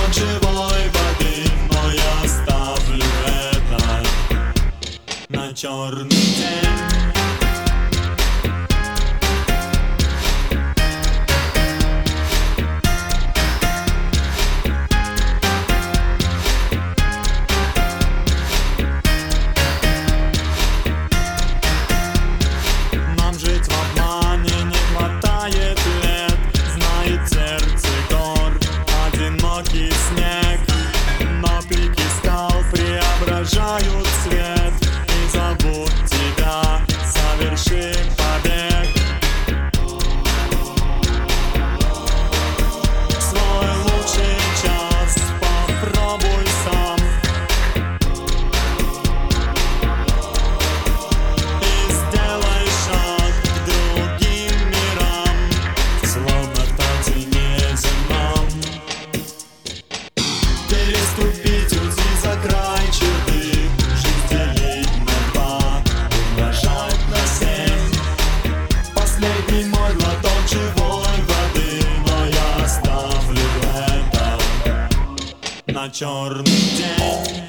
глоток живой воды, но я ставлю это на черный день. Снег, но пики скал преображают цвет и зовут тебя, соверши побег. Свой лучший час попробуй сам и сделай шаг к другим мирам, словно в танце неземном. Переступить уйти за край черты, жизнь делить на два, умножать на 7. Последний мой глоток живой воды, но я оставлю это на черный день.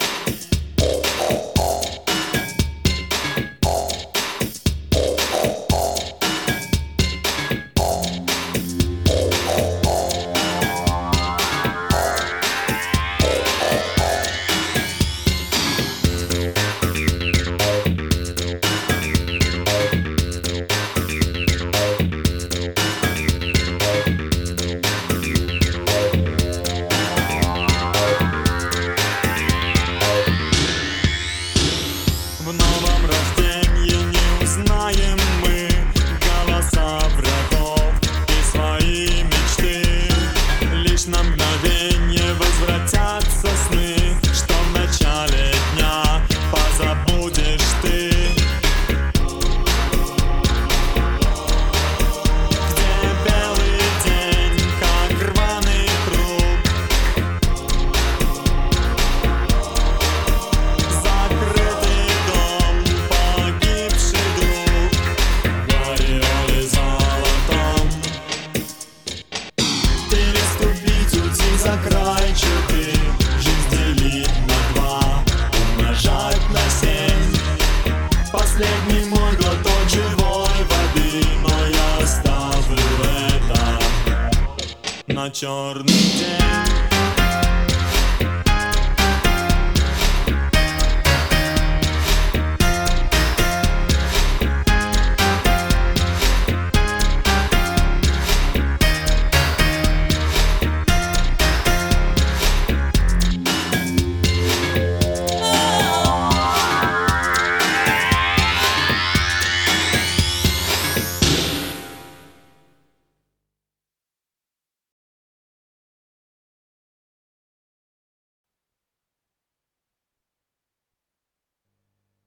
В новом рождении не узнаем мы голоса врагов и свои мечты. Лишь на мгновение возвратятся сны, что в начале дня позабудешь ты. Где белый день, как рваный круг, закрытый дом, погибший друг в ореоле золотом. Переступить, уйти за край черты, жизнь делить на два, умножать на 7. Последний мой глоток живой воды, но я оставлю это на черный